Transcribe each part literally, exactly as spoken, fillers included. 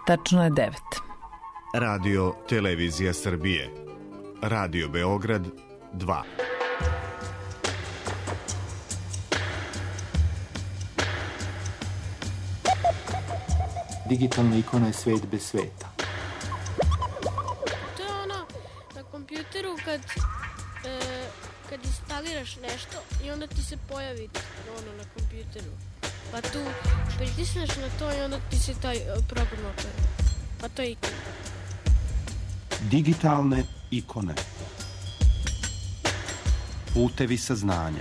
Tačno je devet. Radio Televizija Srbije. Radio Beograd dva. Digitalna ikona je svet bez sveta. To je ono na kompjuteru kad, e, kad instaliraš nešto i onda ti se pojavi ono na kompjuteru. Pa tu pritisneš na to i onda ti se taj program otvori. Pa to je ikona. Digitalne ikone. Putevi saznanja.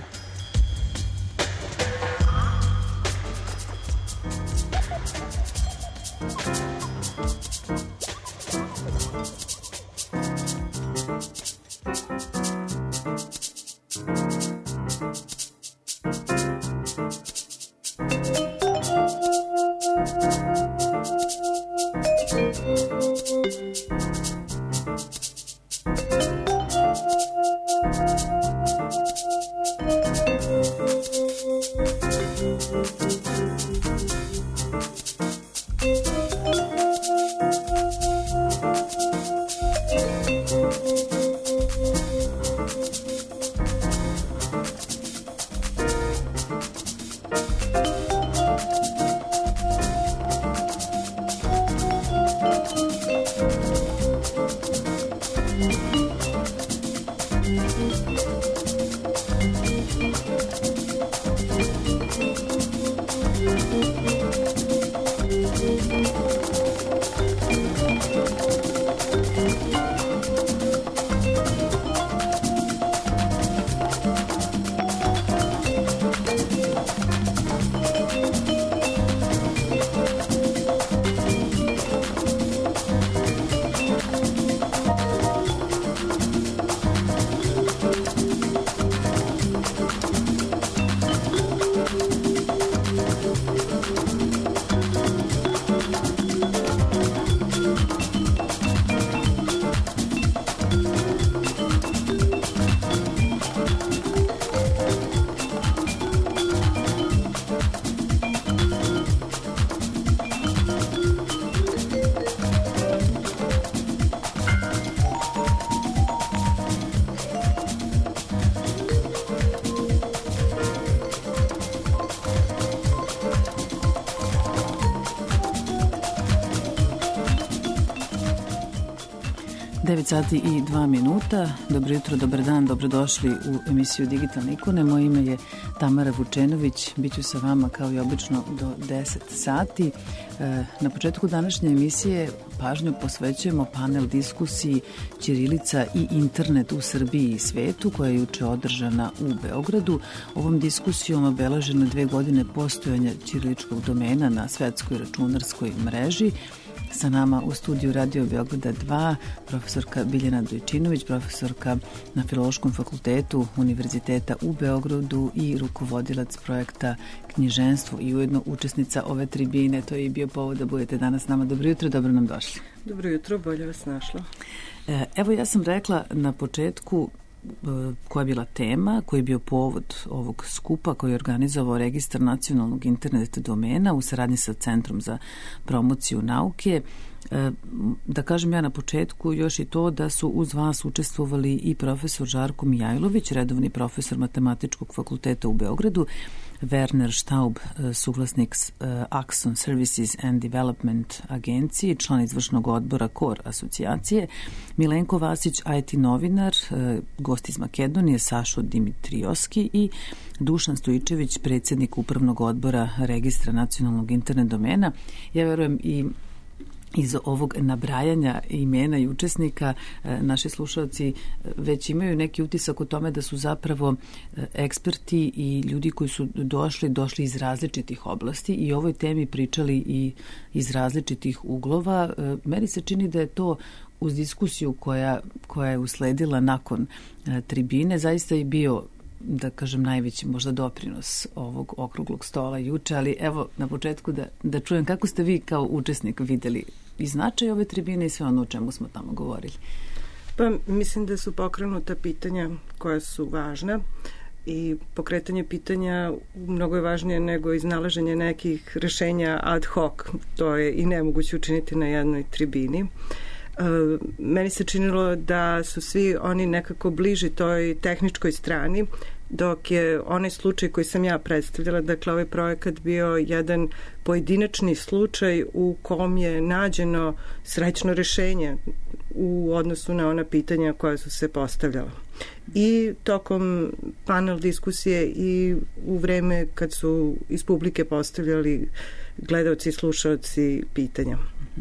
devet sati i dva minuta. Dobro jutro, dobar dan, dobrodošli u emisiju Digitalne ikone. Moje ime je Tamara Vučenović, bit ću sa vama kao i obično do deset sati. Na početku današnje emisije pažnju posvećujemo panel diskusiji Ćirilica i internet u Srbiji i svetu, koja je juče održana u Beogradu. Ovom diskusijom obeleženo dve godine postojanja ćiriličkog domena na svetskoj računarskoj mreži. Sa nama u studiju Radio Beograda dva profesorka Biljana Dojčinović, profesorka na Filološkom fakultetu Univerziteta u Beogradu i rukovodilac projekta Knjiženstvo i ujedno učesnica ove tribine. To je i bio povod da budete danas s nama. Dobro jutro, dobro nam došli. Dobro jutro, bolje vas našla. Evo, ja sam rekla na početku koja je bila tema, koji je bio povod ovog skupa koji je organizovao Registar nacionalnog internet domena u saradnji sa Centrom za promociju nauke. Da kažem ja na početku još i to da su uz vas učestvovali i profesor Žarko Mijajlović, redovni profesor Matematičkog fakulteta u Beogradu, Werner Staub, suvlasnik Axon Services and Development agencije, član izvršnog odbora Core asocijacije, Milenko Vasić, I T novinar, gost iz Makedonije, Sašo Dimitrijoski i Dušan Stojičević, predsjednik upravnog odbora Registra nacionalnog internet domena. Ja verujem i iz ovog nabrajanja imena i učesnika naši slušalci već imaju neki utisak o tome da su zapravo eksperti i ljudi koji su došli, došli iz različitih oblasti i o ovoj temi pričali i iz različitih uglova. Meni se čini da je to uz diskusiju koja, koja je usledila nakon tribine zaista i bio, da kažem, najveći možda doprinos ovog okruglog stola juče, ali evo na početku da, da čujem kako ste vi kao učesnik videli i značaj ove tribine i sve ono o čemu smo tamo govorili. Pa mislim da su pokrenuta pitanja koja su važna i pokretanje pitanja mnogo je važnije nego iznalaženje nekih rešenja ad hoc. To je i nemoguće učiniti na jednoj tribini. Meni se činilo da su svi oni nekako bliži toj tehničkoj strani, dok je onaj slučaj koji sam ja predstavljala, dakle ovaj projekat bio jedan pojedinačni slučaj u kom je nađeno srećno rešenje u odnosu na ona pitanja koja su se postavljala. I tokom panel diskusije i u vreme kad su iz publike postavljali gledaoci i slušaoci pitanja.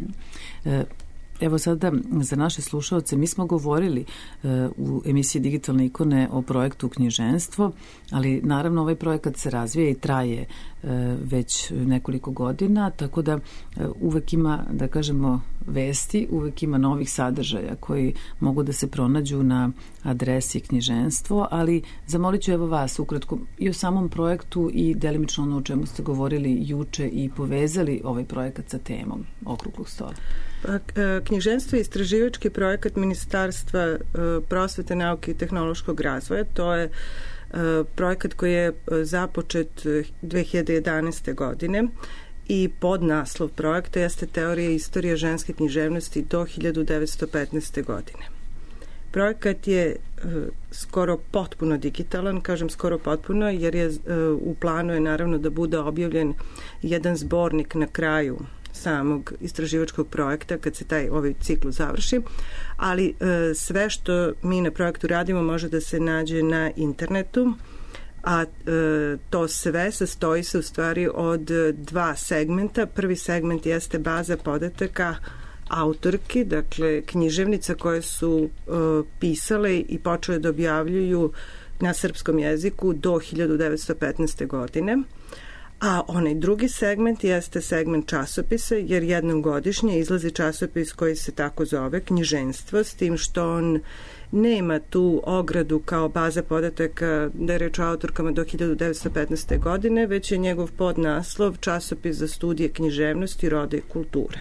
E, Evo sada za naše slušaoce, mi smo govorili uh, u emisiji Digitalne ikone o projektu Knjiženstvo, ali naravno ovaj projekat se razvija i traje uh, već nekoliko godina, tako da uh, uvek ima, da kažemo, vesti, uvek ima novih sadržaja koji mogu da se pronađu na adresi Knjiženstvo, ali zamolit ću evo vas ukratko i o samom projektu i delimično ono o čemu ste govorili juče i povezali ovaj projekat sa temom okruglog stola. Knjiženstvo je istraživački projekat Ministarstva prosvete, nauke i tehnološkog razvoja. To je projekat koji je započet dve hiljade jedanaeste. godine i podnaslov projekta jeste Teorija i istorija ženske književnosti do hiljadu devetsto petnaeste. godine. Projekat je skoro potpuno digitalan, kažem skoro potpuno, jer je u planu je naravno da bude objavljen jedan zbornik na kraju samog istraživačkog projekta kad se taj ovaj ciklus završi, ali e, sve što mi na projektu radimo može da se nađe na internetu, a e, to sve sastoji se u stvari od dva segmenta. Prvi segment jeste baza podataka autorki, dakle književnica koje su e, pisale i počele da objavljuju na srpskom jeziku do hiljadu devetsto petnaeste. godine. A onaj drugi segment jeste segment časopisa, jer jednom godišnje izlazi časopis koji se tako zove Knjiženstvo, s tim što on nema tu ogradu kao baza podataka da je reč o autorkama do hiljadu devetsto petnaeste. godine, već je njegov podnaslov Časopis za studije književnosti, roda i kulture.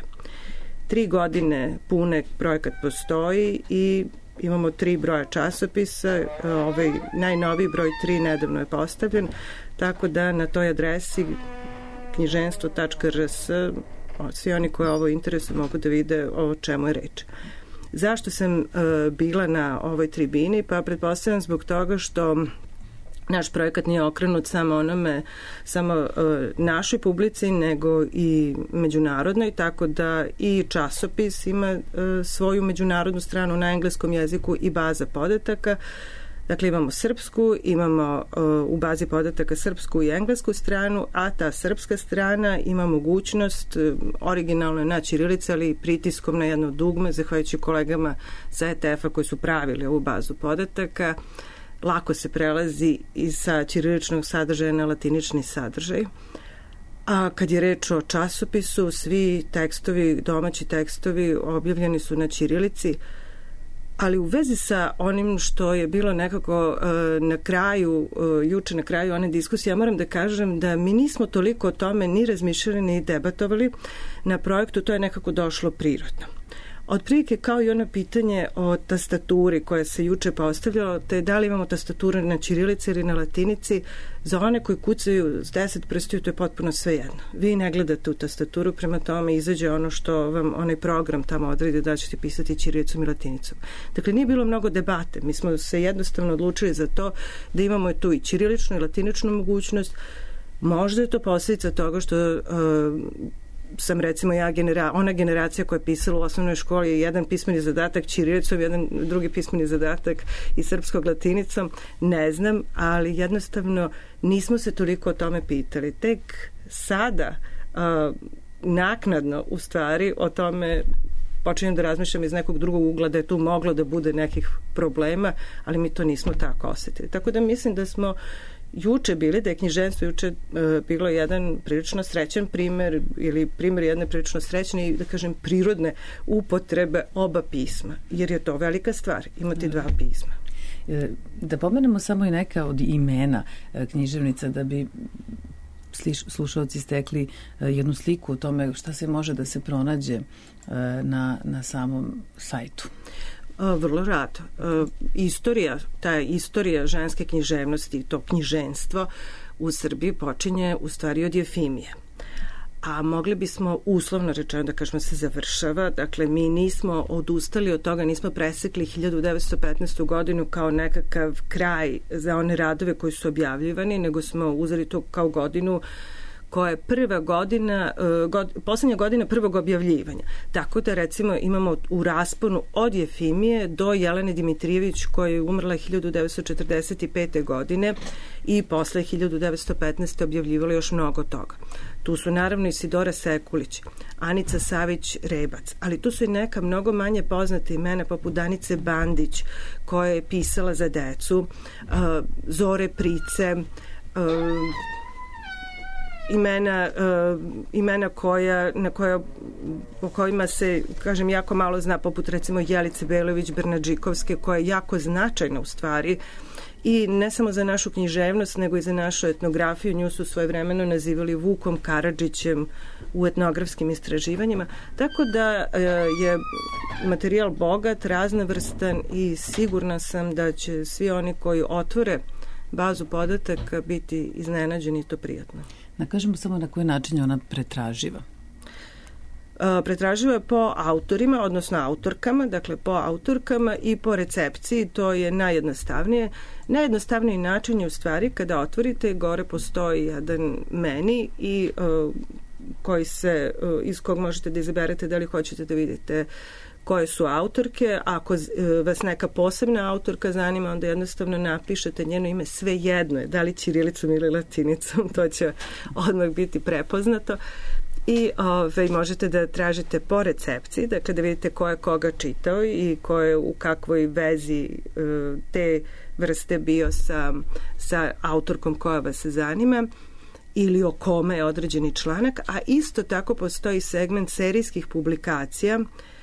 Tri godine pune projekat postoji i imamo tri broja časopisa, ovaj najnoviji broj tri nedavno je postavljen, tako da na toj adresi knjiženstvo tačka r s svi oni koji ovo interesuju mogu da vide o čemu je reč. Zašto sam uh, bila na ovoj tribini? Pa pretpostavljam zbog toga što naš projekat nije okrenut samo onome, samo uh, našoj publici, nego i međunarodnoj, tako da i časopis ima uh, svoju međunarodnu stranu na engleskom jeziku i baza podataka. Dakle, imamo srpsku, imamo uh, u bazi podataka srpsku i englesku stranu, a ta srpska strana ima mogućnost uh, originalno na ćirilici, ali pritiskom na jedno dugme, zahvaljujući kolegama sa E T F-a koji su pravili ovu bazu podataka, lako se prelazi i sa ćiriličnog sadržaja na latinični sadržaj. A kad je reč o časopisu, svi tekstovi, domaći tekstovi objavljeni su na ćirilici, ali u vezi sa onim što je bilo nekako uh, na kraju, uh, juče na kraju one diskusije, ja moram da kažem da mi nismo toliko o tome ni razmišljali ni debatovali na projektu, to je nekako došlo prirodno. Otprilike kao i ono pitanje o tastaturi koje se juče postavljalo, te da li imamo tastaturu na ćirilici ili na latinici, za one koji kucaju s deset prstiju to je potpuno svejedno. Vi ne gledate u tastaturu, prema tome izađe ono što vam onaj program tamo odredi da ćete pisati ćirilicom i latinicom. Dakle, nije bilo mnogo debate. Mi smo se jednostavno odlučili za to da imamo tu i ćiriličnu i latiničnu mogućnost. Možda je to posljedica toga što uh, sam recimo ja genera, ona generacija koja je pisala u osnovnoj školi je jedan pismeni zadatak ćirilicom, jedan drugi pismeni zadatak i srpskog latinicom, ne znam, ali jednostavno nismo se toliko o tome pitali. Tek sada uh, naknadno u stvari o tome počinjem da razmišljam iz nekog drugog ugla da je tu moglo da bude nekih problema, ali mi to nismo tako osetili. Tako da mislim da smo juče bili, da je knjiženstvo juče uh, bilo jedan prilično srećan primer ili primer jedne prilično srećne i da kažem prirodne upotrebe oba pisma, jer je to velika stvar, imati dva pisma. Da pomenemo samo i neka od imena književnica da bi slušalci stekli jednu sliku o tome šta se može da se pronađe na, na samom sajtu. Vrlo rado. Istorija, ta istorija ženske književnosti, to knjiženstvo u Srbiji počinje u stvari od Jefimije. A mogli bismo uslovno rečeno da kažemo se završava, dakle mi nismo odustali od toga, nismo presekli hiljadu devetsto petnaestu godinu kao nekakav kraj za one radove koji su objavljivani, nego smo uzeli to kao godinu koja je prva godina, god, poslednja godina prvog objavljivanja. Tako da recimo imamo u rasponu od Jefimije do Jelene Dimitrijević koja je umrla hiljadu devetsto četrdeset pete. godine i posle hiljadu devetsto petnaeste. objavljivala još mnogo toga. Tu su naravno Isidora Sekulić, Anica Savić-Rebac, ali tu su i neka mnogo manje poznate imena poput Danice Bandić koja je pisala za decu, Zore Price, imena, uh, imena koja, na koja, o kojima se, kažem, jako malo zna, poput recimo Jelice Belović-Bernadžikovske, koja je jako značajna u stvari i ne samo za našu književnost, nego i za našu etnografiju. Nju su svojevremeno nazivali Vukom Karadžićem u etnografskim istraživanjima. Tako da uh, je materijal bogat, raznovrstan i sigurna sam da će svi oni koji otvore bazu podataka biti iznenađeni i to prijatno. Da kažemo samo na koji način je ona pretraživa. Pretraživa je po autorima, odnosno autorkama, dakle po autorkama i po recepciji, to je najjednostavnije. Najjednostavniji način je u stvari kada otvorite, gore postoji jedan meni i uh, koji se, uh, iz kog možete da izaberete da li hoćete da vidite koje su autorke. Ako vas neka posebna autorka zanima, onda jednostavno napišete njeno ime, sve jedno je, da li ćirilicom ili latinicom, to će odmah biti prepoznato. I ove, možete da tražite po recepciji, dakle da vidite ko je koga čitao i ko je u kakvoj vezi e, te vrste bio sa, sa autorkom koja vas zanima ili o kome je određeni članak, a isto tako postoji segment serijskih publikacija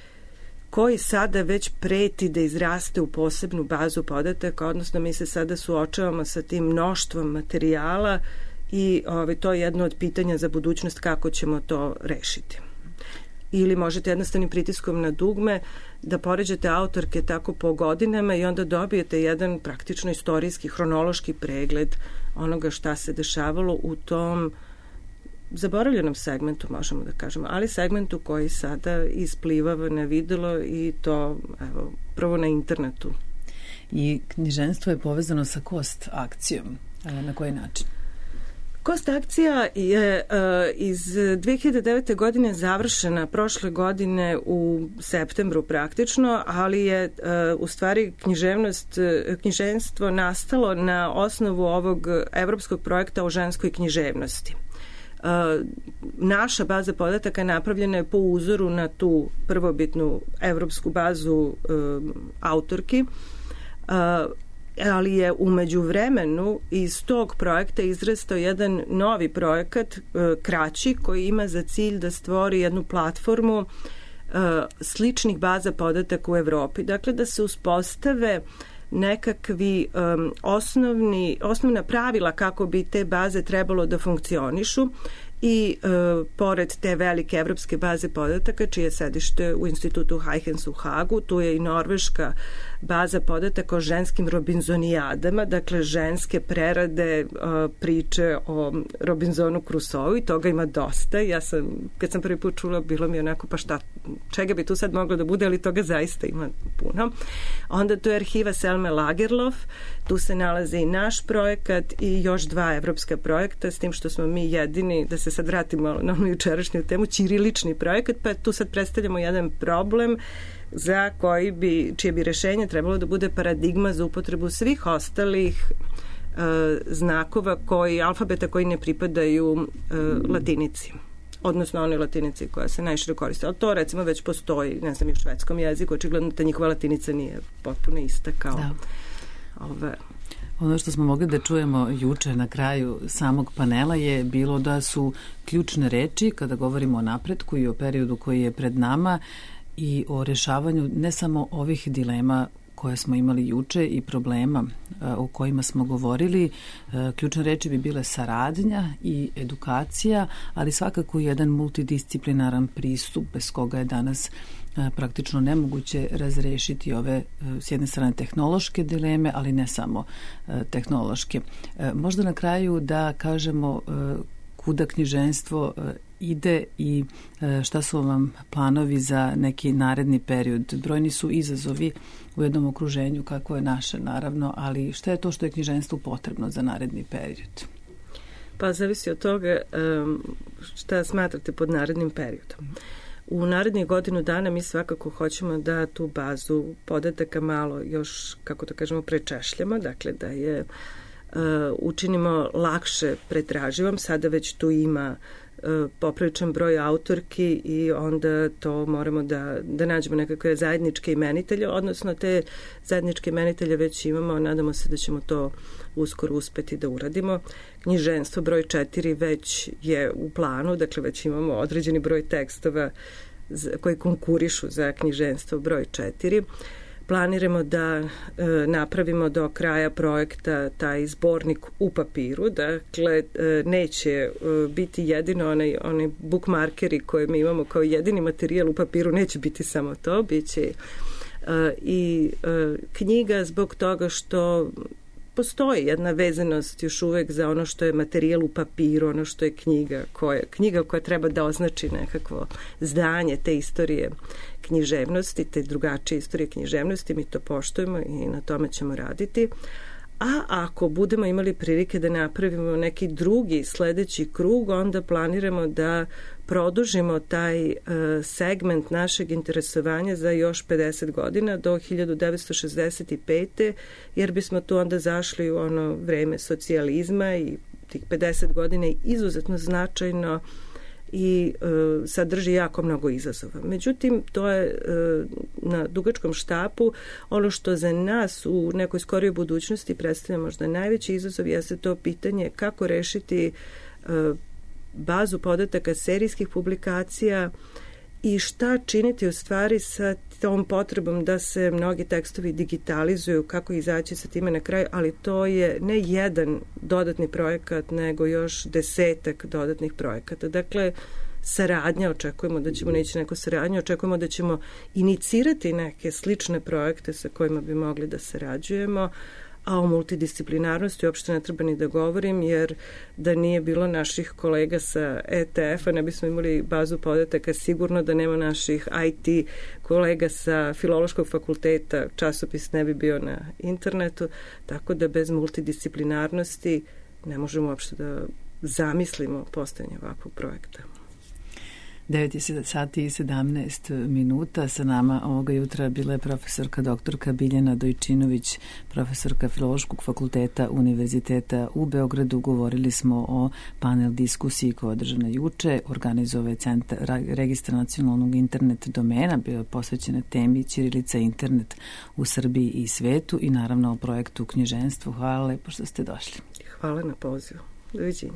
koji sada već preti da izraste u posebnu bazu podataka, odnosno mi se sada suočavamo sa tim mnoštvom materijala i ovaj, to je jedno od pitanja za budućnost kako ćemo to rešiti. Ili možete jednostavnim pritiskom na dugme da poređate autorke tako po godinama i onda dobijete jedan praktično istorijski, hronološki pregled onoga šta se dešavalo u tom zaboravljenom segmentu, možemo da kažemo, ali segmentu koji sada isplivava na videlo i to, evo, prvo na internetu. I knjiženstvo je povezano sa Kost akcijom. Na koji način? Kost akcija je uh, iz dve hiljade devete. godine završena prošle godine u septembru praktično, ali je uh, u stvari književnost, knjiženstvo nastalo na osnovu ovog evropskog projekta o ženskoj književnosti. Uh, naša baza podataka napravljena je po uzoru na tu prvobitnu evropsku bazu uh, autorki, uh, ali je umeđu vremenu iz tog projekta izrastao jedan novi projekat, uh, kraći, koji ima za cilj da stvori jednu platformu uh, sličnih baza podataka u Evropi. Dakle, da se uspostave nekakvi um, osnovni, osnovna pravila kako bi te baze trebalo da funkcionišu i uh, pored te velike evropske baze podataka, čije je sedište u institutu Huygens u Hagu, tu je i norveška baza podataka o ženskim robinzonijadama, dakle ženske prerade uh, priče o Robinsonu Crusoeu i toga ima dosta. Ja sam, kad sam prvi put čula, bilo mi onako, pa šta, čega bi tu sad moglo da bude, ali toga zaista ima puno. Onda tu je arhiva Selme Lagerlof, tu se nalaze i naš projekat i još dva evropska projekta, s tim što smo mi jedini, da se sad vratimo na onu jučerašnju temu, ćirilični projekat, pa tu sad predstavljamo jedan problem za koji bi, čije bi rešenje trebalo da bude paradigma za upotrebu svih ostalih uh, znakova koji, alfabeta koji ne pripadaju uh, latinici, odnosno onoj latinici koja se najšire koriste. Ali to recimo već postoji, ne znam, i u švedskom jeziku, očigledno ta njihova latinica nije potpuno ista kao da. ove... Ono što smo mogli da čujemo juče na kraju samog panela je bilo da su ključne reči kada govorimo o napretku i o periodu koji je pred nama i o rešavanju ne samo ovih dilema koje smo imali juče i problema o kojima smo govorili. Ključne reči bi bile saradnja i edukacija, ali svakako jedan multidisciplinaran pristup bez koga je danas praktično nemoguće razrešiti ove s jedne strane tehnološke dileme, ali ne samo tehnološke. Možda na kraju da kažemo kuda književstvo ide i šta su vam planovi za neki naredni period. Brojni su izazovi u jednom okruženju kako je naše, naravno, ali šta je to što je književstvu potrebno za naredni period? Pa zavisi od toga šta smatrate pod narednim periodom. U narednih godinu dana mi svakako hoćemo da tu bazu podataka malo još, kako to kažemo, prečešljamo, dakle da je uh, učinimo lakše pretraživom. Sada već tu ima uh, popriličan broj autorki i onda to moramo da, da nađemo nekakve zajedničke imenitelje, odnosno te zajedničke imenitelje već imamo, nadamo se da ćemo to uskoro uspeti da uradimo. Književstvo broj četiri već je u planu, dakle već imamo određeni broj tekstova koji konkurišu za književstvo broj četiri. Planiramo da e, napravimo do kraja projekta taj zbornik u papiru, dakle e, neće e, biti jedino onaj, onaj bookmarkeri koje mi imamo kao jedini materijal u papiru, neće biti samo to, bit će e, i e, knjiga zbog toga što postoji jedna vezanost još uvek za ono što je materijal u papiru, ono što je knjiga, koja, knjiga koja treba da označi nekakvo zdanje te istorije književnosti, te drugačije istorije književnosti, mi to poštujemo i na tome ćemo raditi. A ako budemo imali prilike da napravimo neki drugi sledeći krug, onda planiramo da produžimo taj uh, segment našeg interesovanja za još pedeset godina do hiljadu devetsto šezdeset pete. jer bismo tu onda zašli u ono vreme socijalizma i tih pedeset godina je izuzetno značajno i e, sadrži jako mnogo izazova. Međutim, to je e, na dugačkom štapu ono što za nas u nekoj skorijoj budućnosti predstavlja možda najveći izazov jeste to pitanje kako rešiti e, bazu podataka serijskih publikacija i šta činiti u stvari sa tom potrebom da se mnogi tekstovi digitalizuju, kako izaći sa time na kraju, ali to je ne jedan dodatni projekat, nego još desetak dodatnih projekata. Dakle, saradnja, očekujemo da ćemo neći neko saradnju, očekujemo da ćemo inicirati neke slične projekte sa kojima bi mogli da sarađujemo, a o multidisciplinarnosti uopšte ne treba ni da govorim, jer da nije bilo naših kolega sa E T F-a, ne bismo imali bazu podataka, sigurno da nema naših I T kolega sa Filološkog fakulteta, časopis ne bi bio na internetu, tako da bez multidisciplinarnosti ne možemo uopšte da zamislimo postojanje ovakvog projekta. devet sati i sedamnaest minuta. Sa nama ovoga jutra bila je profesorka doktorka Biljana Dojčinović, profesorka Filološkog fakulteta Univerziteta u Beogradu. Govorili smo o panel diskusiji koja je održana juče. Organizovao je Centar registra nacionalnog internet domena, bio je posvećena temi ćirilica internet u Srbiji i svetu i naravno o projektu književstvo. Hvala lepo što ste došli. Hvala na pozivu. Doviđenja.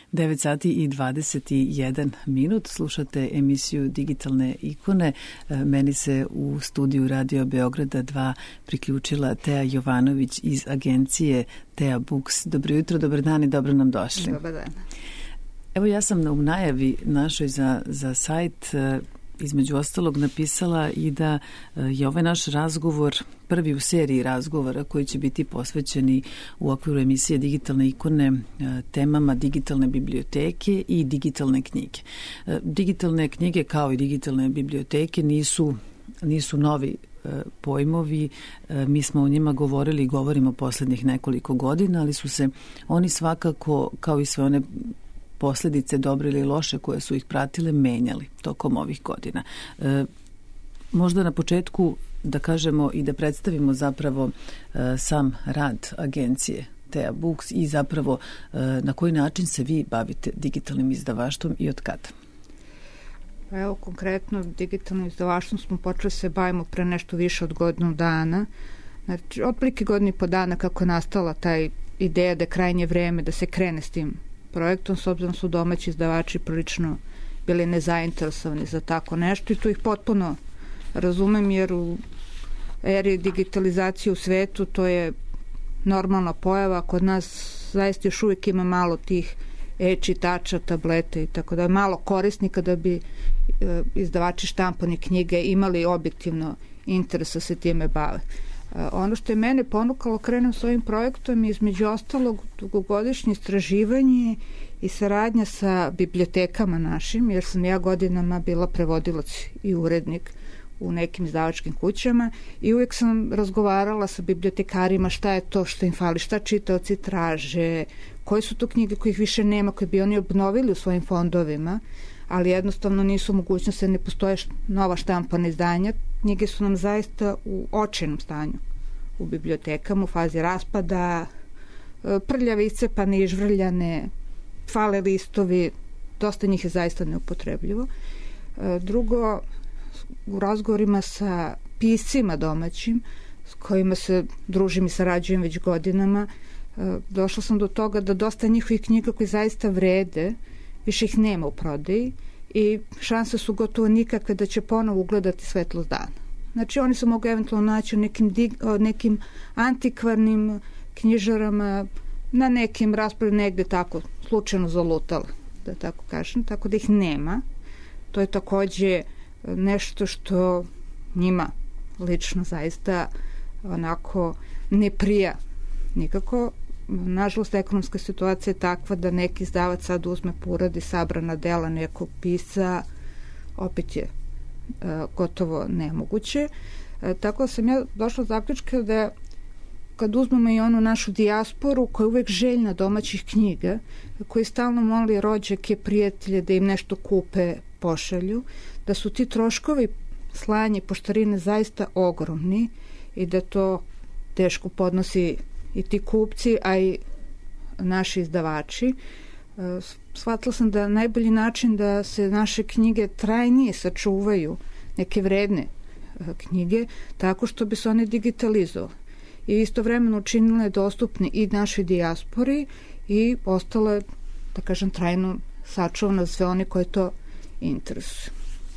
devet sati i dvadeset jedan minut. Slušate emisiju Digitalne ikone. Meni se u studiju Radio Beograda dva priključila Teja Jovanović iz agencije Tea Books. Dobro jutro, dobar dan i dobro nam došli. Dobar dan. Evo, ja sam u najavi našoj za, za sajt između ostalog napisala i da je ovaj naš razgovor prvi u seriji razgovora koji će biti posvećeni u okviru emisije Digitalne ikone temama digitalne biblioteke i digitalne knjige. Digitalne knjige kao i digitalne biblioteke nisu, nisu novi pojmovi, mi smo o njima govorili i govorimo poslednjih nekoliko godina, ali su se oni svakako, kao i sve one posljedice dobre ili loše koje su ih pratile, menjali tokom ovih godina. E, možda na početku da kažemo i da predstavimo zapravo e, sam rad agencije Tea Books i zapravo e, na koji način se vi bavite digitalnim izdavaštvom i od kada? Pa evo, konkretno digitalnim izdavaštvom smo počeli se bavimo pre nešto više od godinu dana. Znači, otprilike godinu i po dana kako je nastala taj ideja da je krajnje vreme da se krene s tim projektom, s obzirom su domaći izdavači prilično bili nezainteresovani za tako nešto i tu ih potpuno razumem, jer u eri digitalizacije u svetu to je normalna pojava. Kod nas zaista još uvijek ima malo tih e-čitača, tablete i tako da je malo korisnika da bi e, izdavači štampane knjige imali objektivno interes da se time bave. Ono što je mene ponukalo krenem s ovim projektom je između ostalog dugogodišnje istraživanje i saradnja sa bibliotekama našim, jer sam ja godinama bila prevodilac i urednik u nekim izdavačkim kućama i uvijek sam razgovarala sa bibliotekarima šta je to što im fali, šta čitaoci traže, koje su to knjige kojih više nema, koje bi oni obnovili u svojim fondovima, ali jednostavno nisu mogućnosti, ne postoje nova štampana izdanja. Knjige su nam zaista u očajnom stanju u bibliotekama, u fazi raspada, prljave, iscepane, ižvrljane, fale listovi, dosta njih je zaista neupotrebljivo. Drugo, u razgovorima sa piscima domaćim, s kojima se družim i sarađujem već godinama, došla sam do toga da dosta njihovih knjiga koji zaista vrede, više ih nema u prodaji i šanse su gotovo nikakve da će ponovo ugledati svetlost dana. Znači, oni se mogu eventualno naći u nekim, nekim antikvarnim knjižarama, na nekim raspravi negde tako slučajno zalutala, da tako kažem, tako da ih nema. To je takođe nešto što njima lično zaista onako ne prija nikako. Nažalost, ekonomska situacija je takva da neki izdavac sad uzme po uradi sabrana dela nekog pisca, opet je e, gotovo nemoguće. E, tako da sam ja došla do zaključka da kad uzmemo i onu našu dijasporu koja je uvek željna domaćih knjiga, koji stalno moli rođake, prijatelje da im nešto kupe, pošalju, da su ti troškovi slanja i poštarine zaista ogromni i da to teško podnosi i ti kupci, a i naši izdavači. Shvatila sam da najbolji način da se naše knjige trajnije sačuvaju, neke vredne knjige, tako što bi se one digitalizovale. I istovremeno učinile dostupne i našoj dijaspori i ostale, da kažem, trajno sačuvane za sve one koje to interesuje.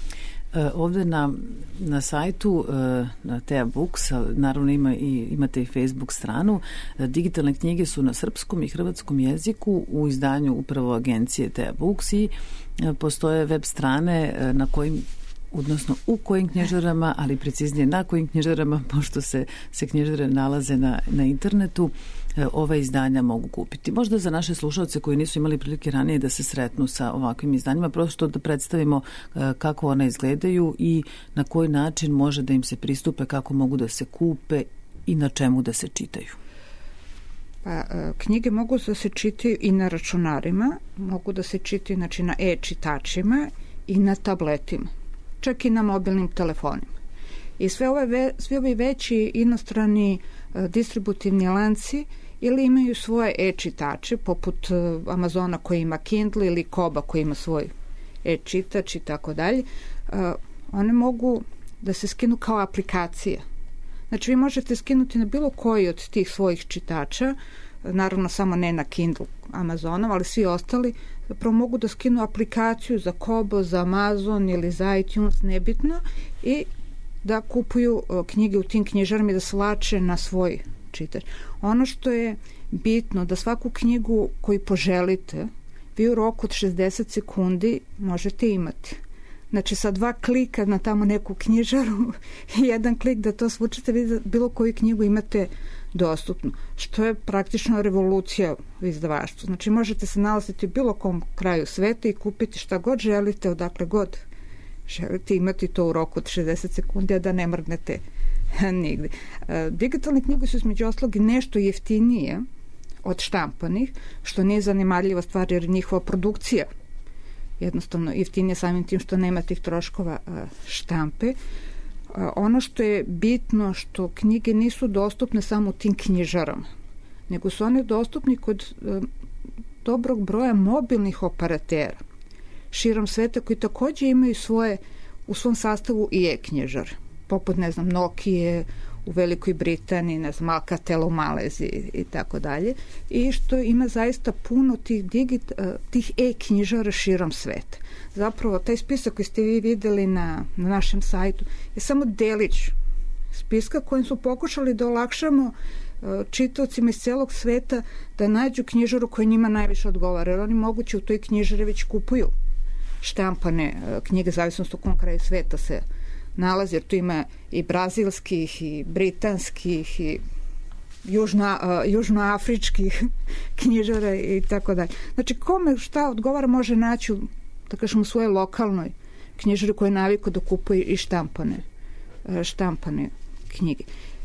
Ovde na, na sajtu na Tea Books, naravno ima i, imate i Facebook stranu, digitalne knjige su na srpskom i hrvatskom jeziku u izdanju upravo agencije Tea Books i postoje web strane na kojim, odnosno u kojim knjižarama, ali preciznije na kojim knjižarama, pošto se, se knjižare nalaze na, na internetu, ova izdanja mogu kupiti. Možda za naše slušalce koji nisu imali prilike ranije da se sretnu sa ovakvim izdanjima, prosto da predstavimo kako one izgledaju i na koji način može da im se pristupe, kako mogu da se kupe i na čemu da se čitaju. Pa, knjige mogu da se čitaju i na računarima, mogu da se čitaju znači, na e-čitačima i na tabletima, čak i na mobilnim telefonima. I sve ove ve, svi ovi veći inostrani uh, distributivni lanci ili imaju svoje e-čitače, poput uh, Amazona koji ima Kindle ili Koba koji ima svoj e-čitač i tako dalje. One mogu da se skinu kao aplikacija. Znači, vi možete skinuti na bilo koji od tih svojih čitača naravno samo ne na Kindle Amazonom, ali svi ostali zapravo mogu da skinu aplikaciju za Kobo, za Amazon ili za iTunes, nebitno, i da kupuju knjige u tim knjižarama i da svlače na svoj čitač. Ono što je bitno, da svaku knjigu koju poželite, vi u roku od šezdeset sekundi možete imati. Znači, sa dva klika na tamo neku knjižaru i jedan klik da to svučete, vi da bilo koju knjigu imate dostupno, što je praktično revolucija u izdavaštvu. Znači, možete se nalaziti u bilo kom kraju sveta i kupiti šta god želite, odakle god želite, imati to u roku od šezdeset sekundi, a da ne mrgnete nigde. Digitalne knjige su između ostalog nešto jeftinije od štampanih, što nije zanemarljiva stvar, jer njihova produkcija jednostavno jeftinije samim tim što nema tih troškova štampe. Ono što je bitno, što knjige nisu dostupne samo u tim knjižarama, nego su one dostupni kod dobrog broja mobilnih operatera širom sveta, koji takođe imaju svoje, u svom sastavu i e-knjižare, poput, ne znam, Nokije u Velikoj Britaniji, ne znam, Alcatel u Maleziji i tako dalje, i što ima zaista puno tih, digit, tih e-knjižara širom sveta. Zapravo, taj spisak koji ste vi videli na, na našem sajtu je samo delić spiska kojim su pokušali da olakšamo čitaocima iz celog sveta da nađu knjižaru koja njima najviše odgovara, jer oni moguće u toj knjižari već kupuju štampane knjige, zavisno u kom kraju sveta se nalazi, jer tu ima i brazilskih, i britanskih, i južna, uh, južnoafričkih knjižara i tako dalje. Znači, kome šta odgovara može naći, da kažem, u svojoj lokalnoj knjižari koje je naviku da kupuje i štampane, uh, štampane knjige.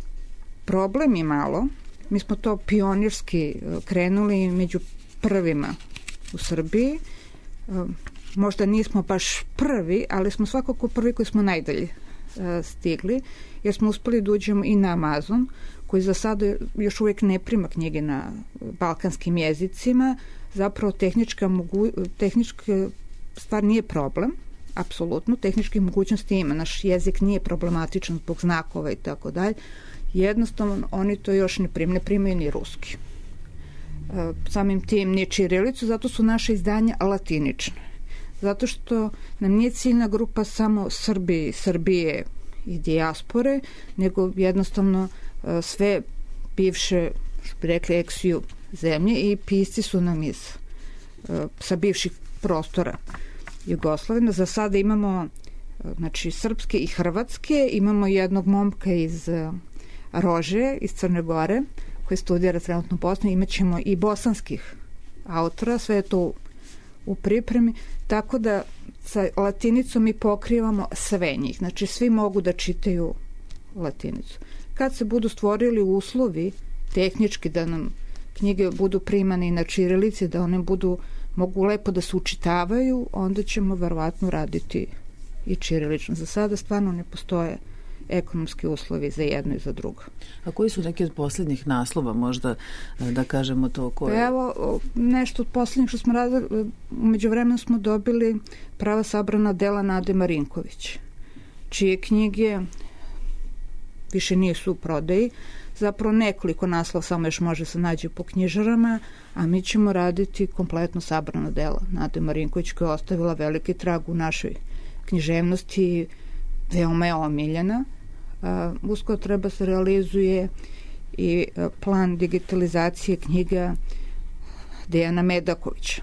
Problem je malo, mi smo to pionirski uh, krenuli među prvima u Srbiji, uh, možda nismo baš prvi, ali smo svakako prvi koji smo najdalje stigli, jer smo uspeli da uđemo i na Amazon, koji za sada još uvijek ne prima knjige na balkanskim jezicima. Zapravo tehnička, mogu, tehnička stvar nije problem, apsolutno, tehničkih mogućnosti ima, naš jezik nije problematičan zbog znakova i tako dalje, jednostavno oni to još ne primaju, ne primaju ni ruski. Samim tim ni ćirilicu, zato su naše izdanja latinične. Zato što nam nije ciljna grupa samo Srbi, Srbije i dijaspore, nego jednostavno sve bivše, što bi rekli, eksiju zemlje, i pisci su nam iz sa bivših prostora Jugoslavije. Za sada imamo, znači, srpske i hrvatske, imamo jednog momka iz Rože, iz Crne Gore, koji studira trenutno u Bosni, imat ćemo i bosanskih autora, sve je to u pripremi, tako da sa latinicom mi pokrivamo sve njih. Znači, svi mogu da čitaju latinicu. Kad se budu stvorili uslovi tehnički da nam knjige budu primane i na ćirilici, da one budu, mogu lepo da se učitavaju, onda ćemo verovatno raditi i ćirilično. Za sada stvarno ne postoje ekonomski uslovi za jedno i za drugo. A koji su neki od posljednjih naslova, možda da kažemo to koje? Evo, nešto od posljednjih što smo radili, umeđu vremenu smo dobili prava sabrana dela Nade Marinković, čije knjige više nisu u prodaji. Zapravo nekoliko naslova samo još može se nađe po knjižarama, a mi ćemo raditi kompletno sabrano dela Nade Marinković, koja je ostavila veliki trag u našoj književnosti, veoma je omiljena. Uh, uskoro treba se realizuje i uh, plan digitalizacije knjiga Dejana Medakovića.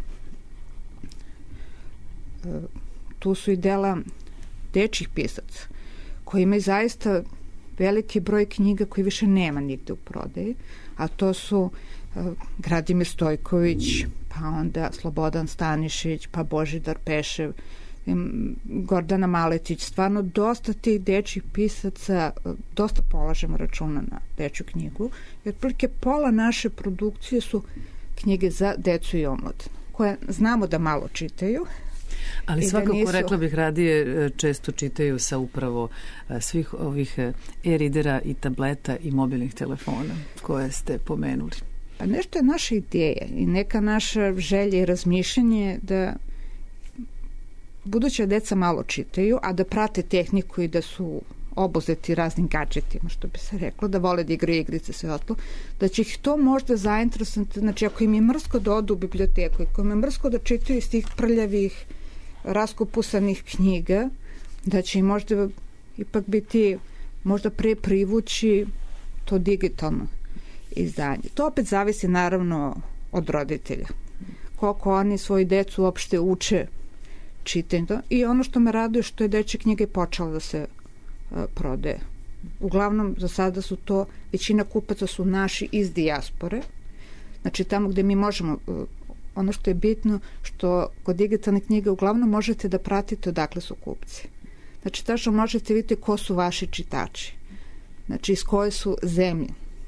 Uh, tu su i dela dečjih pisaca, koji imaju zaista veliki broj knjiga koji više nema nigde u prodaji, a to su uh, Gradimir Stojković, pa onda Slobodan Stanišić, pa Božidar Pešev, Gordana Maletić, stvarno dosta tih dečjih pisaca, dosta polažemo računa na dečju knjigu, i otprilike pola naše produkcije su knjige za decu i omladinu, koje znamo da malo čitaju. Ali svakako, nisu... rekla bih, radije često čitaju sa upravo svih ovih e-ridera i tableta i mobilnih telefona koje ste pomenuli. Pa nešto je naša ideja i neka naša želja i razmišljanje da buduća deca malo čitaju, a da prate tehniku i da su obuzeti raznim gadžetima, što bi se reklo, da vole da igraju igrice, sve ostalo, da će ih to možda zainteresovati. Znači, ako im je mrsko da odu u biblioteku, ako im je mrsko da čitaju iz tih prljavih, raskupusanih knjiga, da će im možda ipak biti možda pre privući to digitalno izdanje. To opet zavisi naravno od roditelja. Koliko oni svoju decu uopšte uče čitanje. I ono što me raduje što je dečja knjiga i počela da se uh, prodaje. Uglavnom, za sada su to, većina kupaca su naši iz dijaspore. Znači, tamo gde mi možemo, uh, ono što je bitno, što kod digitalne knjige uglavnom možete da pratite odakle su kupci. Znači, tačno možete vidjeti ko su vaši čitači. Znači, iz koje su zemlje.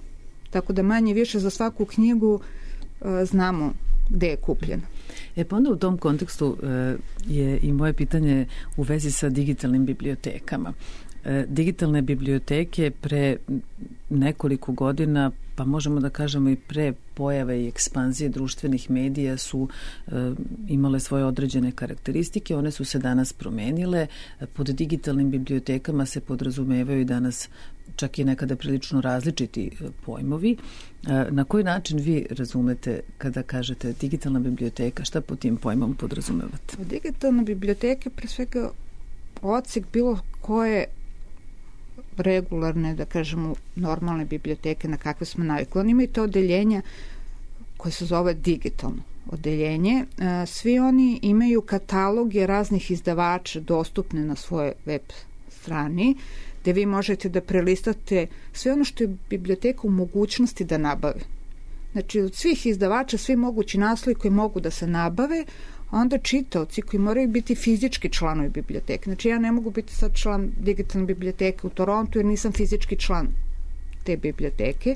Tako da manje više za svaku knjigu uh, znamo gde je kupljena. E pa onda u tom kontekstu e, je i moje pitanje u vezi sa digitalnim bibliotekama. E, digitalne biblioteke pre nekoliko godina, pa možemo da kažemo i pre pojave i ekspanzije društvenih medija su e, imale svoje određene karakteristike, one su se danas promenile. Pod digitalnim bibliotekama se podrazumevaju danas čak i nekada prilično različiti pojmovi. Na koji način vi razumete kada kažete digitalna biblioteka? Šta pod tim pojmom podrazumevate? Digitalna biblioteka pre svega odsek bilo koje regularne, da kažemo, normalne biblioteke na kakve smo navikli. Oni imaju to odeljenja koje se zove digitalno odeljenje. Svi oni imaju kataloge raznih izdavača dostupne na svoje web strani, gde vi možete da prelistate sve ono što je biblioteka u mogućnosti da nabave. Znači, od svih izdavača, svi mogući naslovi koji mogu da se nabave, a onda čitaoci koji moraju biti fizički članovi biblioteke. Znači, ja ne mogu biti sad član digitalne biblioteke u Torontu jer nisam fizički član te biblioteke.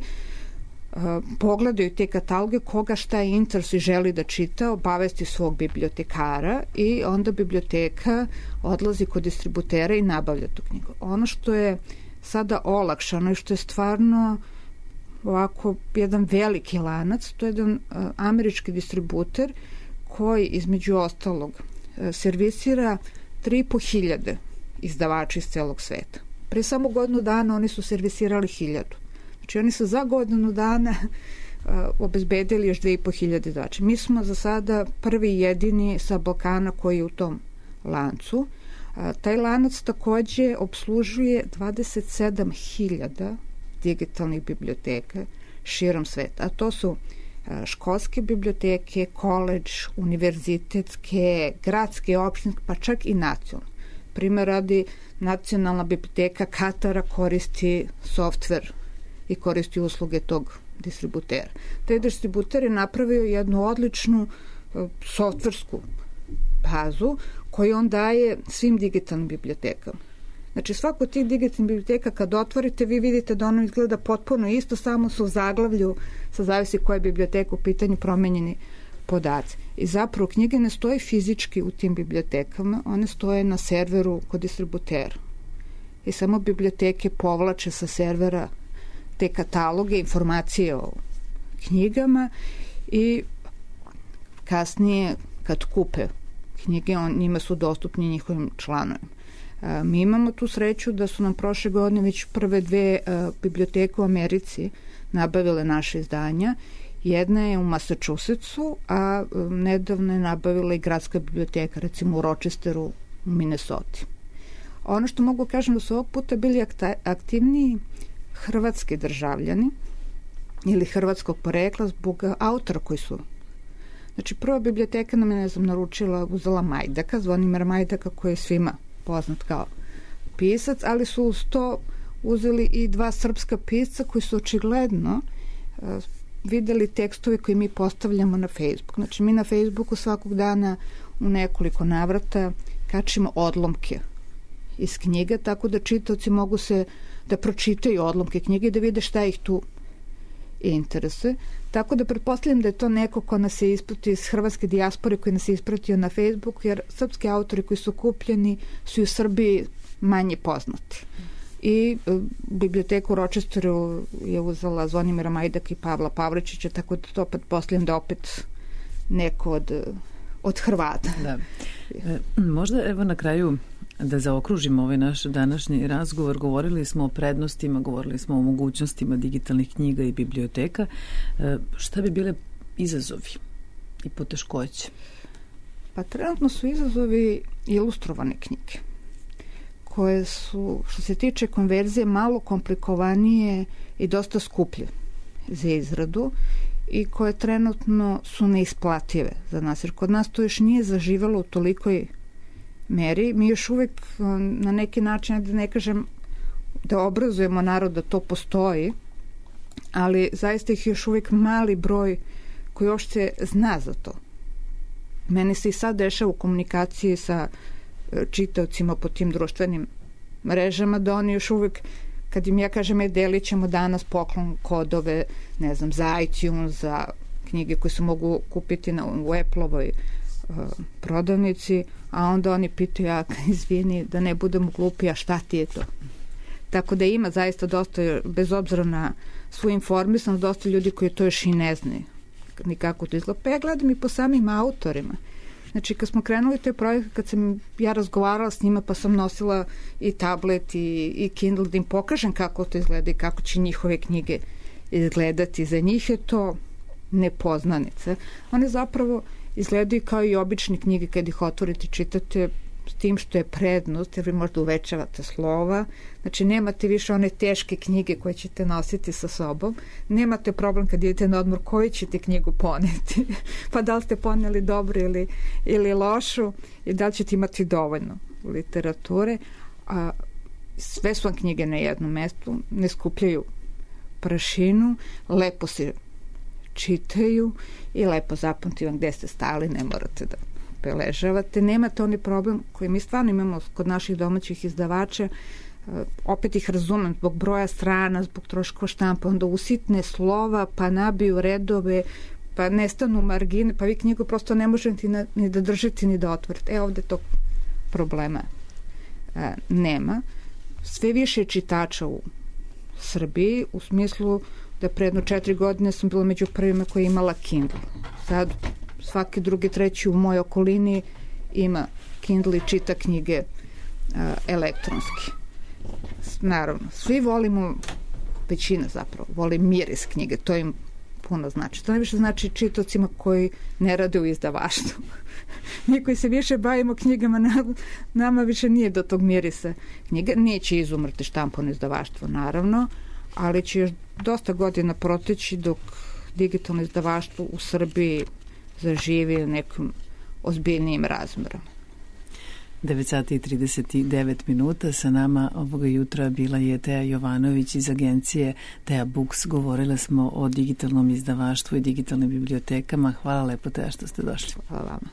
Pogledaju te kataloge, koga šta je interes i želi da čita, obavesti svog bibliotekara i onda biblioteka odlazi kod distributera i nabavlja tu knjigu. Ono što je sada olakšano i što je stvarno ovako jedan veliki lanac, to je jedan uh, američki distributer koji između ostalog uh, servisira tri i po hiljade izdavača iz celog sveta. Pre samo godinu dana oni su servisirali hiljadu. Znači, oni su za godinu dana uh, obezbedili još dve i po hiljade izdavača. Mi smo za sada prvi i jedini sa Balkana koji je u tom lancu. Uh, taj lanac takođe obslužuje dvadeset sedam hiljada digitalnih biblioteka širom sveta. A to su uh, školske biblioteke, koledž, univerzitetske, gradske, opštinske, pa čak i nacionalne. Primer radi, nacionalna biblioteka Katara koristi softver i koristi usluge tog distributera. Taj distributer je napravio jednu odličnu uh, softversku bazu koju on daje svim digitalnim bibliotekama. Znači, svako od tih digitalnih biblioteka kad otvorite, vi vidite da ono izgleda potpuno isto, samo su u zaglavlju, sa zavisi koja je biblioteka u pitanju, promenjeni podaci. I zapravo knjige ne stoje fizički u tim bibliotekama, one stoje na serveru kod distributera. I samo biblioteke povlače sa servera te kataloge, informacije o knjigama i kasnije kad kupe knjige, on, njima su dostupni njihovim članovima. A, mi imamo tu sreću da su nam prošle godine već prve dve a, biblioteke u Americi nabavile naše izdanja. Jedna je u Massachusettsu, a, a nedavno je nabavila i gradska biblioteka, recimo u Rochesteru u Minnesoti. Ono što mogu kažem da su ovog puta bili aktivniji hrvatski državljani ili hrvatskog porekla zbog autora koji su. Znači, prva biblioteka nam je, ne znam, naručila, uzela Majdaka, Zvonimira Majdaka, koji je svima poznat kao pisac, ali su uz to uzeli i dva srpska pisca koji su očigledno uh, videli tekstove koje mi postavljamo na Facebook. Znači, mi na Facebooku svakog dana u nekoliko navrata kačimo odlomke iz knjiga, tako da čitaoci mogu se da pročitaju odlomke knjige i da vide šta ih tu interesuje. Tako da pretpostavljam da je to neko ko nas je ispratio iz hrvatske dijaspore, koji nas je ispratio na Facebooku, jer srpski autori koji su kupljeni su u Srbiji manje poznati. I e, biblioteku u Rochesteru je uzela Zvonimira Majdaka i Pavla Pavličića, tako da to pretpostavljam da opet neko od, od Hrvata. Da. E, možda evo na kraju Da zaokružimo ovaj naš današnji razgovor, govorili smo o prednostima, govorili smo o mogućnostima digitalnih knjiga i biblioteka. Šta bi bile izazovi i poteškoće? Pa trenutno su izazovi ilustrovane knjige, koje su, što se tiče konverzije, malo komplikovanije i dosta skuplje za izradu i koje trenutno su neisplative za nas, jer kod nas to još nije zaživalo u tolikoj meri. Mi još uvek na neki način, da ne kažem da obrazujemo narod da to postoji, ali zaista ih još uvek mali broj koji uopšte zna za to. Meni se i sad dešava u komunikaciji sa čitaocima po tim društvenim mrežama da oni još uvek, kad im ja kažem, e, delit ćemo danas poklon kodove, ne znam, za iTunes, za knjige koje se mogu kupiti na, u Apple-ovoj uh, prodavnici, a onda oni pitaju, ja, izvini, da ne budemo glupi, a šta ti je to? Tako da ima zaista dosta, bez obzira na svu informisanost, dosta ljudi koji to još i ne znaju nikako to izgleda. Pa ja gledam i po samim autorima. Znači, kad smo krenuli te projekte, kad sam ja razgovarala s njima, pa sam nosila i tablet i, i Kindle da im pokažem kako to izgleda i kako će njihove knjige izgledati. Za njih je to nepoznanica. One zapravo izgledaju kao i obične knjige kad ih otvorite, čitate, s tim što je prednost, jer vi možda uvećavate slova, znači nemate više one teške knjige koje ćete nositi sa sobom, nemate problem kad idete na odmor koju ćete knjigu poneti, pa da li ste poneli dobru ili, ili lošu i da li ćete imati dovoljno literature, a sve su vam knjige na jednom mestu, ne skupljaju prašinu, lepo se čitaju i lepo zapamti vam gde ste stali, ne morate da beležavate, nemate onaj problem koji mi stvarno imamo kod naših domaćih izdavača, opet ih razumem, zbog broja strana, zbog troškova štampa, onda usitne slova, pa nabiju redove, pa nestanu margine, pa vi knjigu prosto ne možete ni, ni da držite, ni da otvorite. E, ovde tog problema a, nema. Sve više čitača u Srbiji, u smislu da pre jedno četiri godine sam bila među prvima koja je imala Kindle. Sad svaki drugi, treći u mojoj okolini ima Kindle i čita knjige uh, elektronski. Naravno, svi volimo, većina zapravo, voli miris knjige, to im puno znači. To najviše znači čitocima koji ne rade u izdavaštvu. Mi koji se više bavimo knjigama, nama više nije do tog mirisa knjiga. Neće izumrti štampano izdavaštvo, naravno, ali će još dosta godina proteći dok digitalno izdavaštvo u Srbiji zaživi nekim ozbiljnijim razmerom. devet sati i trideset devet minuta. Sa nama ovoga jutra bila je Teja Jovanović iz agencije Teja Books. Govorila smo o digitalnom izdavaštvu i digitalnim bibliotekama. Hvala lepo, Teja, što ste došli. Hvala vama.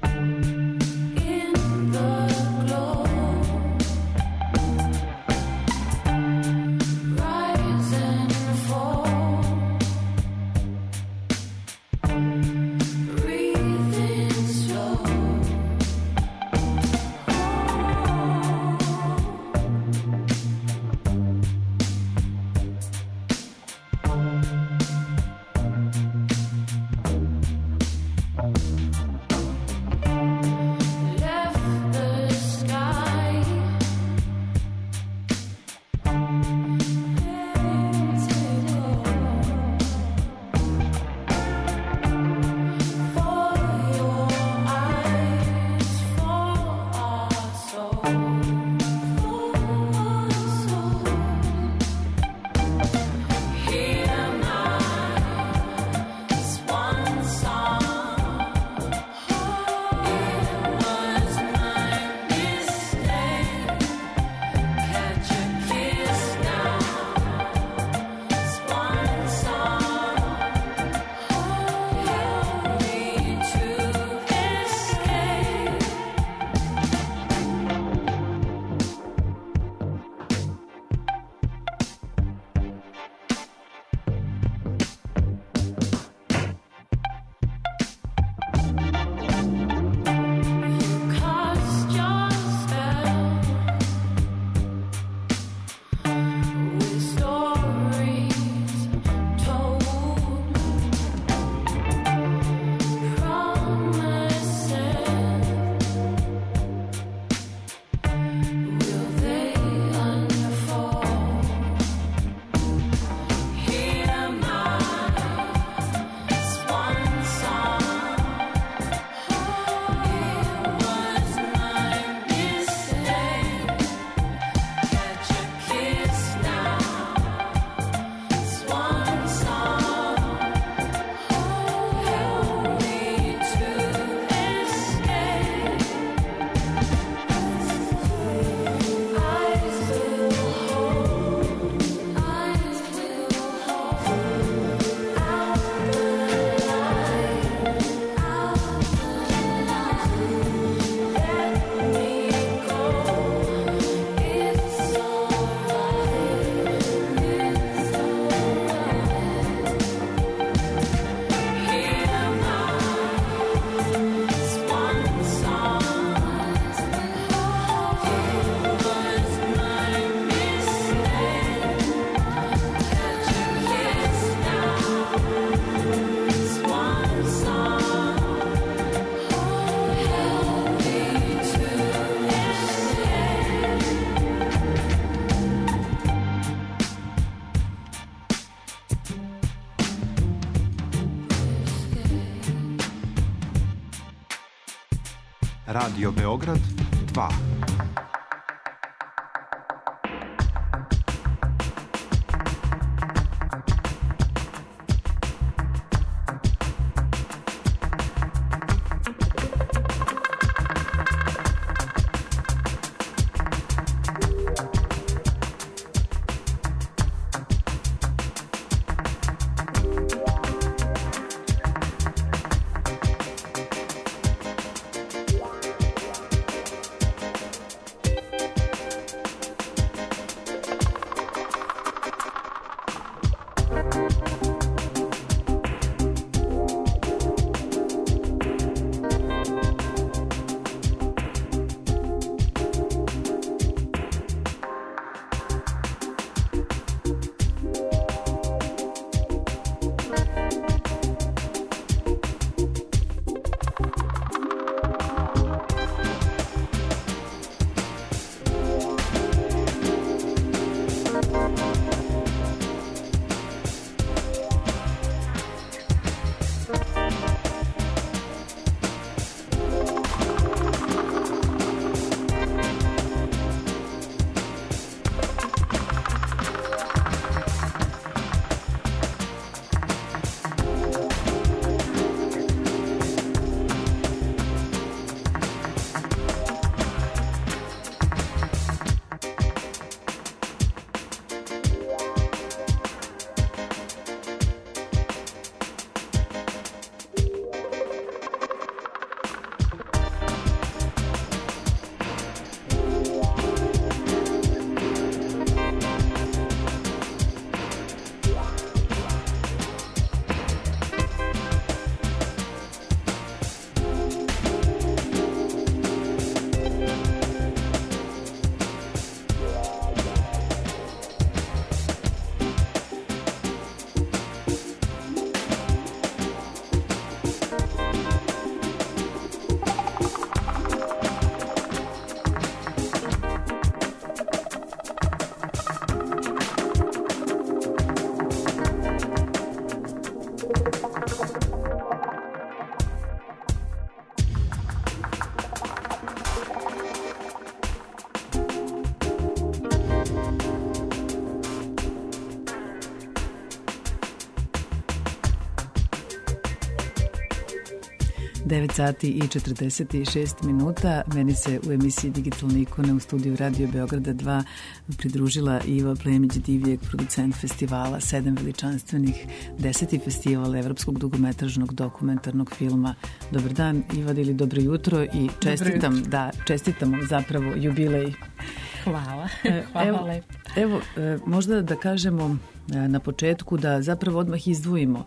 In the glow Radio Beograd dva. devet sati i četrdeset šest minuta. Meni se u emisiji Digitalne ikone u studiju Radio Beograda dva pridružila Iva Plemić-Divijek, producent festivala Sedam veličanstvenih, deseti festival evropskog dugometražnog dokumentarnog filma. Dobar dan, Iva, ili dobro jutro i čestitam, jutro. da, čestitam zapravo jubilej. Hvala. Hvala evo, lepo. Evo, možda da kažemo na početku da zapravo odmah izdvojimo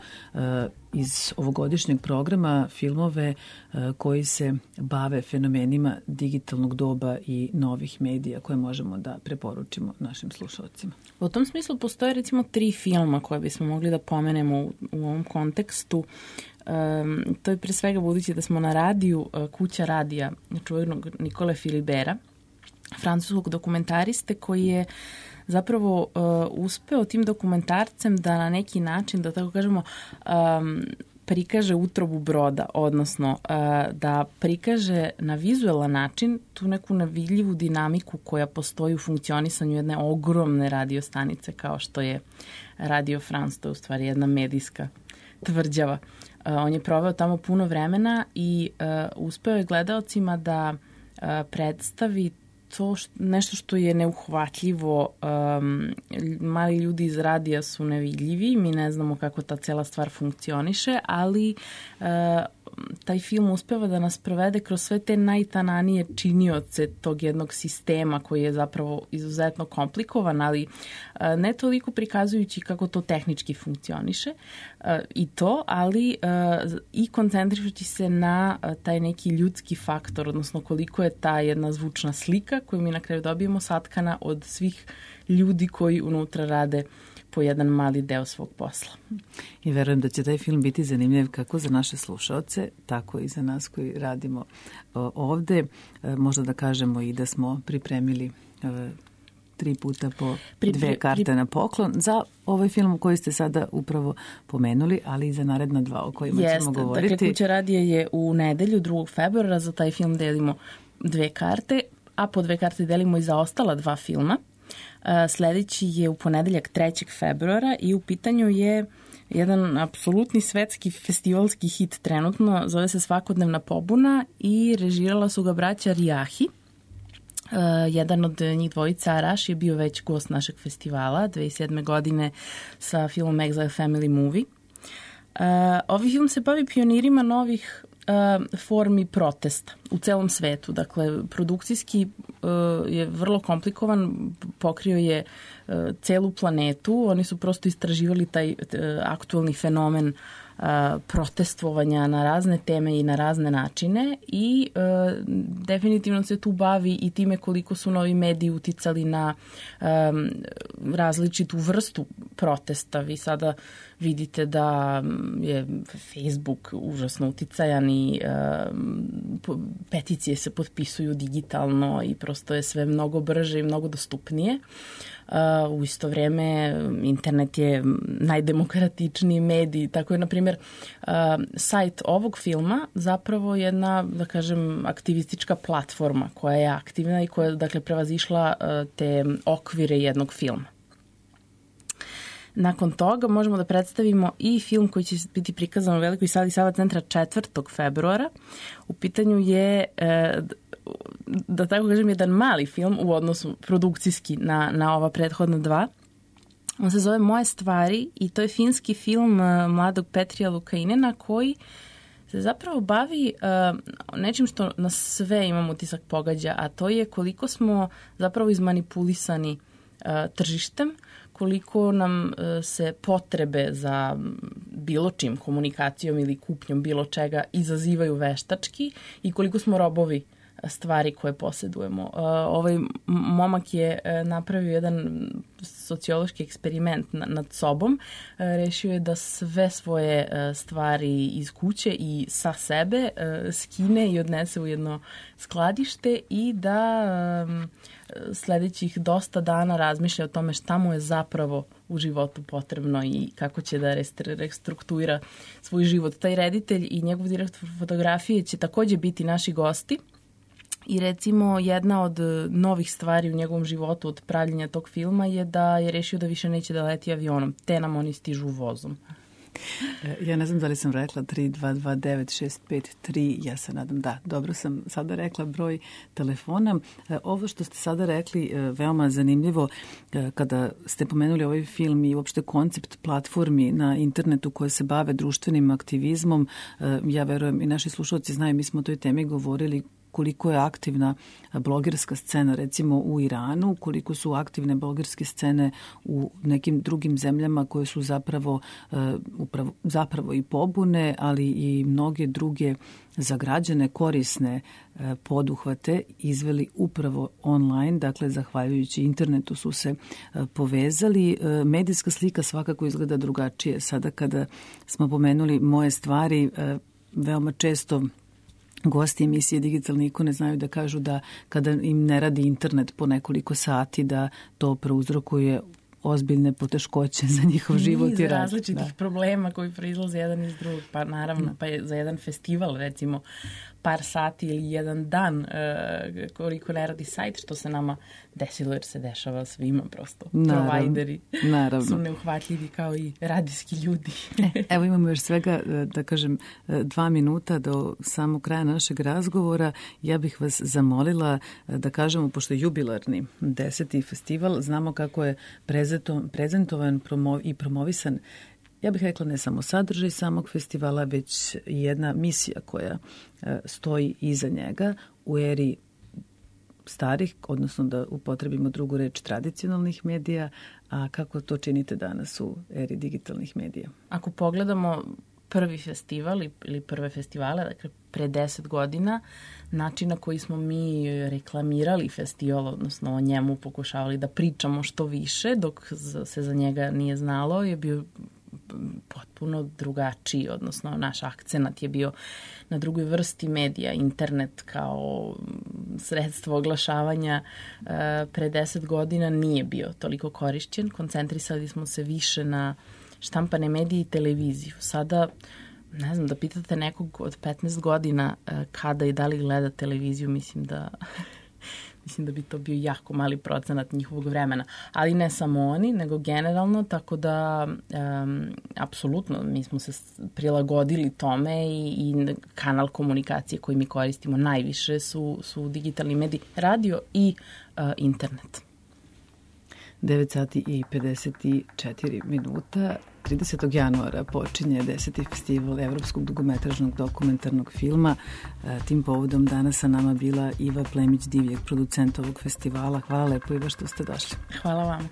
iz ovogodišnjeg programa filmove koji se bave fenomenima digitalnog doba i novih medija koje možemo da preporučimo našim slušalcima. U tom smislu postoje recimo tri filma koje bismo mogli da pomenemo u, u ovom kontekstu. Um, to je pre svega budući da smo na radiju uh, Kuća radija čuvenog Nikole Filibera, francuskog dokumentariste koji je zapravo uh, uspeo tim dokumentarcem da na neki način, da tako kažemo, um, prikaže utrobu broda, odnosno uh, da prikaže na vizualan način tu neku nevidljivu dinamiku koja postoji u funkcionisanju jedne ogromne radiostanice kao što je Radio France, to je u stvari jedna medijska tvrđava. Uh, on je proveo tamo puno vremena i uh, uspeo je gledaocima da uh, predstavi to što, nešto što je neuhvatljivo. Um, mali ljudi iz radija su nevidljivi, mi ne znamo kako ta cela stvar funkcioniše, ali uh, taj film uspeva da nas provede kroz sve te najtananije činioce tog jednog sistema koji je zapravo izuzetno komplikovan, ali uh, ne toliko prikazujući kako to tehnički funkcioniše uh, i to, ali uh, i koncentrišući se na uh, taj neki ljudski faktor, odnosno koliko je ta jedna zvučna slika koju mi na kraju dobijemo satkana od svih ljudi koji unutra rade po jedan mali deo svog posla. I verujem da će taj film biti zanimljiv kako za naše slušaoce, tako i za nas koji radimo ovde. Možda da kažemo i da smo pripremili tri puta po Pri- dve pri- karte pri- na poklon za ovaj film koji ste sada upravo pomenuli, ali i za naredna dva o kojima Jeste, ćemo govoriti. Dakle, Kuća radija je u nedelju drugog februara, za taj film delimo dve karte, a po dve karte delimo i za ostala dva filma. Sledeći je u ponedeljak trećeg februara i u pitanju je jedan apsolutni svetski festivalski hit trenutno, zove se Svakodnevna pobuna i režirala su ga braća Rijahi. Uh, jedan od njih dvojica, Araš, je bio već gost našeg festivala dve hiljade sedme. godine sa filmom Exile Family Movie. Uh, ovaj film se bavi pionirima novih uh, formi protesta u celom svetu. Dakle, produkcijski uh, je vrlo komplikovan, pokrio je uh, celu planetu. Oni su prosto istraživali taj uh, aktualni fenomen uh, protestovanja na razne teme i na razne načine i uh, definitivno se tu bavi i time koliko su novi mediji uticali na um, različitu vrstu protesta. Vi sada vidite da je Facebook užasno uticajan i uh, peticije se potpisuju digitalno i prosto je sve mnogo brže i mnogo dostupnije. Uh, u isto vreme internet je najdemokratičniji medij, tako je, na primjer, uh, sajt ovog filma zapravo jedna, da kažem, aktivistička platforma koja je aktivna i koja, dakle, prevazišla uh, te okvire jednog filma. Nakon toga možemo da predstavimo i film koji će biti prikazan u Velikoj sali Sava centra četvrtog februara. U pitanju je, da tako kažem, jedan mali film u odnosu produkcijski na, na ova prethodna dva. On se zove Moje stvari i to je finski film mladog Petrija Lukainena koji se zapravo bavi uh, nečim što nas sve, imam utisak, pogađa, a to je koliko smo zapravo izmanipulisani uh, tržištem, koliko nam se potrebe za bilo čim, komunikacijom ili kupnjom bilo čega izazivaju veštački i koliko smo robovi stvari koje posjedujemo. Ovaj momak je napravio jedan sociološki eksperiment nad sobom. Rešio je da sve svoje stvari iz kuće i sa sebe skine i odnese u jedno skladište i da sledećih dosta dana razmišlja o tome šta mu je zapravo u životu potrebno i kako će da restruktuira svoj život. Taj reditelj i njegov direktor fotografije će takođe biti naši gosti. I recimo jedna od novih stvari u njegovom životu od pravljenja tog filma je da je rešio da više neće da leti avionom, te nam oni stižu vozom. Ja ne znam da li sam rekla tri dva dva devet šest pet tri, ja se nadam da. Dobro sam sada rekla broj telefona. Ovo što ste sada rekli veoma zanimljivo kada ste pomenuli ovaj film i uopšte koncept platformi na internetu koje se bave društvenim aktivizmom. Ja verujem i naši slušalci znaju, mi smo o toj temi govorili koliko je aktivna blogerska scena recimo u Iranu, koliko su aktivne blogerske scene u nekim drugim zemljama koje su zapravo, upravo, zapravo i pobune, ali i mnoge druge za građane korisne poduhvate izveli upravo online, dakle zahvaljujući internetu su se povezali. Medijska slika svakako izgleda drugačije. Sada kada smo pomenuli Moje stvari, veoma često gosti emisije Digitalne ikone znaju da kažu da kada im ne radi internet po nekoliko sati da to prouzrokuje ozbiljne poteškoće za njihov život i rad. Niz različitih da. problema koji proizlaze jedan iz drugog, pa naravno, pa je za jedan festival recimo par sati ili jedan dan uh, koliko ne radi sajt, što se nama desilo jer se dešava svima prosto. Naravno, provajderi naravno. su neuhvatljivi kao i radijski ljudi. Evo imamo još svega, da kažem, dva minuta do samog kraja našeg razgovora. Ja bih vas zamolila da kažemo, pošto je jubilarni deseti festival, znamo kako je prezentovan promo i promovisan, ja bih rekla ne samo sadržaj samog festivala, već jedna misija koja stoji iza njega u eri starih, odnosno da upotrebimo drugu reč, tradicionalnih medija, a kako to činite danas u eri digitalnih medija? Ako pogledamo prvi festival ili prve festivale, dakle pre deset godina, način na koji smo mi reklamirali festival, odnosno o njemu pokušavali da pričamo što više, dok se za njega nije znalo, je bio potpuno drugačiji, odnosno naš akcenat je bio na drugoj vrsti medija, internet kao sredstvo oglašavanja uh, pre deset godina nije bio toliko korišćen. Koncentrisali smo se više na štampane medije i televiziju. Sada, ne znam, da pitate nekog od petnaest godina uh, kada i da li gleda televiziju, mislim da... Mislim da bi to bio jako mali procenat njihovog vremena. Ali ne samo oni, nego generalno, tako da um, apsolutno mi smo se prilagodili tome i, i kanal komunikacije koji mi koristimo najviše su, su digitalni mediji, radio i uh, internet. devet sati i pedeset četiri minuta. tridesetog januara počinje deseti festival Evropskog dugometražnog dokumentarnog filma. Tim povodom danas sa nama bila Iva Plemić-Divjak, producent ovog festivala. Hvala lepo, Iva, što ste došli. Hvala vam.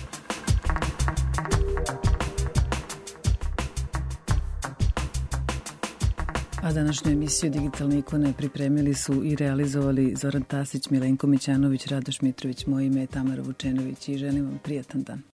A današnju emisiju Digitalne ikone pripremili su i realizovali Zoran Tasić, Milenko Mićanović, Radoš Mitrović, moje ime je Tamara Vučenović i želim vam prijatan dan.